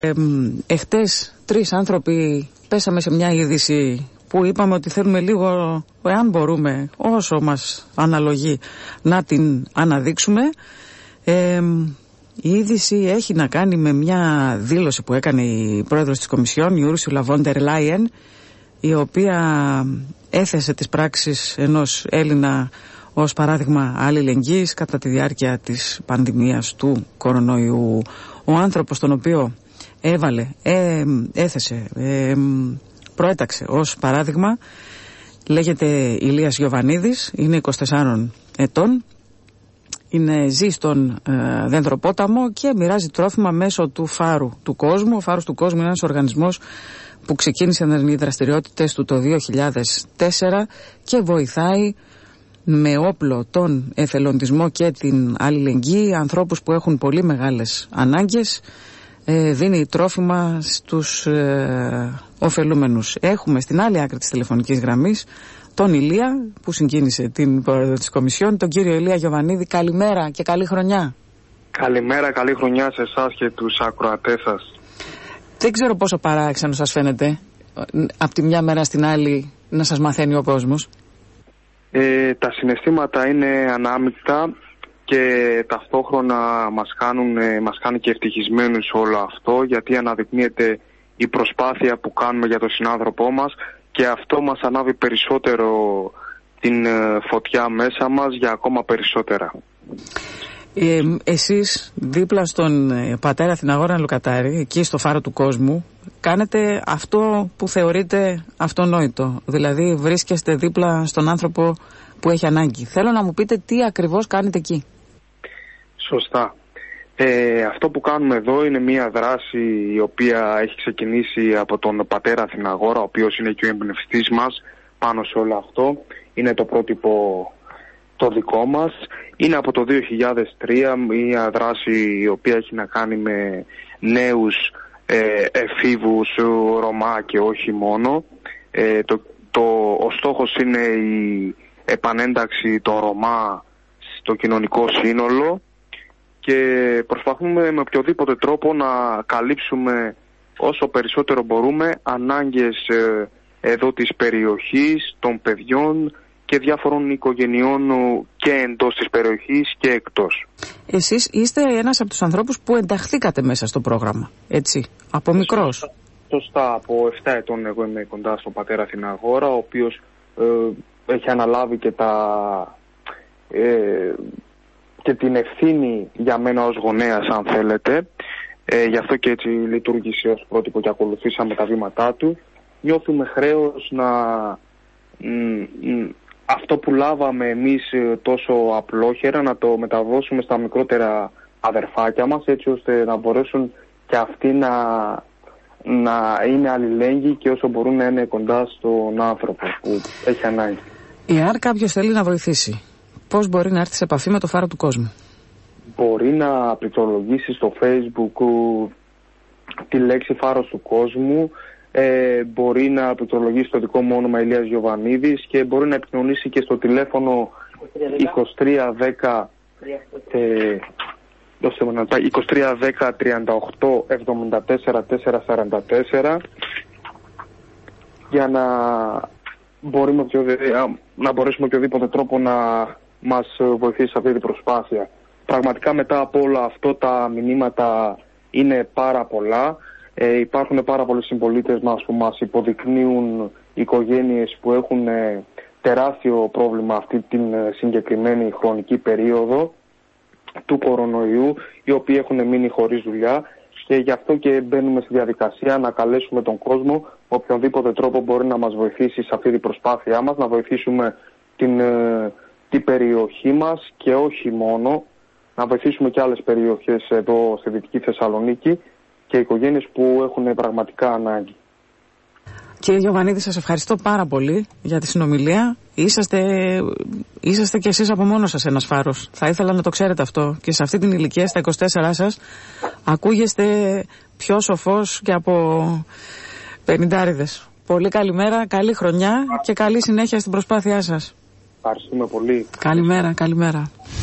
Εχτες 3 άνθρωποι πέσαμε σε μια είδηση που είπαμε ότι θέλουμε λίγο, εάν μπορούμε, όσο μας αναλογεί, να την αναδείξουμε. Η είδηση έχει να κάνει με μια δήλωση που έκανε η πρόεδρος της Κομισιόν, η Ursula von der Leyen, η οποία έθεσε τις πράξεις ενός Έλληνα ως παράδειγμα αλληλεγγύης κατά τη διάρκεια της πανδημίας του κορονοϊού. Ο άνθρωπος τον οποίο προέταξε ως παράδειγμα λέγεται Ηλίας Γιοβανίδης, είναι 24 ετών, ζει στον Δεντροπόταμο και μοιράζει τρόφιμα μέσω του Φάρου του Κόσμου. Ο Φάρος του Κόσμου είναι ένας οργανισμός που ξεκίνησε οι δραστηριότητες του το 2004 και βοηθάει με όπλο τον εθελοντισμό και την αλληλεγγύη ανθρώπους που έχουν πολύ μεγάλες ανάγκες. Δίνει τρόφιμα στους ωφελούμενους. Έχουμε στην άλλη άκρη της τηλεφωνικής γραμμής τον Ηλία που συγκίνησε την πρόεδρο της Κομισιόν, τον κύριο Ηλία Γιοβανίδη. Καλημέρα και καλή χρονιά. Καλημέρα, καλή χρονιά σε εσάς και τους ακροατές σας. Δεν ξέρω πόσο παράξενο σας φαίνεται από τη μια μέρα στην άλλη να σας μαθαίνει ο κόσμος. Τα συναισθήματα είναι ανάμεικτα και ταυτόχρονα μας κάνει και ευτυχισμένους όλο αυτό, γιατί αναδεικνύεται η προσπάθεια που κάνουμε για τον συνάνθρωπό μας και αυτό μας ανάβει περισσότερο την φωτιά μέσα μας για ακόμα περισσότερα. Εσείς δίπλα στον πατέρα Αθηναγόρα Λουκατάρη, εκεί στο Φάρο του Κόσμου, κάνετε αυτό που θεωρείτε αυτονόητο, δηλαδή βρίσκεστε δίπλα στον άνθρωπο που έχει ανάγκη. Θέλω να μου πείτε τι ακριβώς κάνετε εκεί. Σωστά. Αυτό που κάνουμε εδώ είναι μια δράση η οποία έχει ξεκινήσει από τον πατέρα Αθηναγόρα, ο οποίος είναι και ο εμπνευστής μας πάνω σε όλο αυτό. Είναι το πρότυπο το δικό μας. Είναι από το 2003 μια δράση η οποία έχει να κάνει με νέους εφήβους Ρωμά και όχι μόνο. Ο στόχος είναι η επανένταξη των Ρωμά στο κοινωνικό σύνολο και προσπαθούμε με οποιοδήποτε τρόπο να καλύψουμε όσο περισσότερο μπορούμε ανάγκες εδώ της περιοχής, των παιδιών και διάφορων οικογενειών και εντός της περιοχής και εκτός. Εσείς είστε ένας από τους ανθρώπους που ενταχθήκατε μέσα στο πρόγραμμα, έτσι, από μικρός. Σωστά, από 7 ετών εγώ είμαι κοντά στον πατέρα Αθηναγόρα, ο οποίος έχει αναλάβει και την ευθύνη για μένα ως γονέας, αν θέλετε. Γι' αυτό και έτσι λειτουργήσε ως πρότυπο και ακολουθήσαμε τα βήματά του. Νιώθουμε χρέος να αυτό που λάβαμε εμείς τόσο απλόχερα να το μεταδώσουμε στα μικρότερα αδερφάκια μας, έτσι ώστε να μπορέσουν και αυτοί να είναι αλληλέγγυοι και όσο μπορούν να είναι κοντά στον άνθρωπο που έχει ανάγκη. Εάν κάποιος θέλει να βοηθήσει, πώς μπορεί να έρθει σε επαφή με το Φάρο του Κόσμου? Μπορεί να πληκτρολογήσει στο Facebook τη λέξη Φάρος του Κόσμου, μπορεί να πληκτρολογήσει το δικό μου όνομα Ηλίας Γιοβανίδης και μπορεί να επικοινωνήσει και στο τηλέφωνο 2310 38 74 444 για να μπορέσουμε οποιοδήποτε τρόπο να μας βοηθήσει σε αυτή την προσπάθεια. Πραγματικά μετά από όλο αυτό τα μηνύματα είναι πάρα πολλά. Υπάρχουν πάρα πολλοί συμπολίτες μας που μας υποδεικνύουν οικογένειες που έχουν τεράστιο πρόβλημα αυτή την συγκεκριμένη χρονική περίοδο του κορονοϊού, οι οποίοι έχουν μείνει χωρίς δουλειά και γι' αυτό και μπαίνουμε στη διαδικασία να καλέσουμε τον κόσμο οποιονδήποτε τρόπο μπορεί να μας βοηθήσει σε αυτή την προσπάθειά μας, να βοηθήσουμε την περιοχή μας και όχι μόνο, να βοηθήσουμε και άλλες περιοχές εδώ στη Δυτική Θεσσαλονίκη και οικογένειες που έχουν πραγματικά ανάγκη. Κύριε Γιοβανίδη, σας ευχαριστώ πάρα πολύ για τη συνομιλία. Είσαστε κι εσείς από μόνο σας ένας φάρος. Θα ήθελα να το ξέρετε αυτό. Και σε αυτή την ηλικία, στα 24 σας, ακούγεστε πιο σοφός και από 50'ριδες. Πολύ καλημέρα, καλή χρονιά και καλή συνέχεια στην προσπάθειά σας. Ευχαριστούμε πολύ. Καλημέρα, καλημέρα.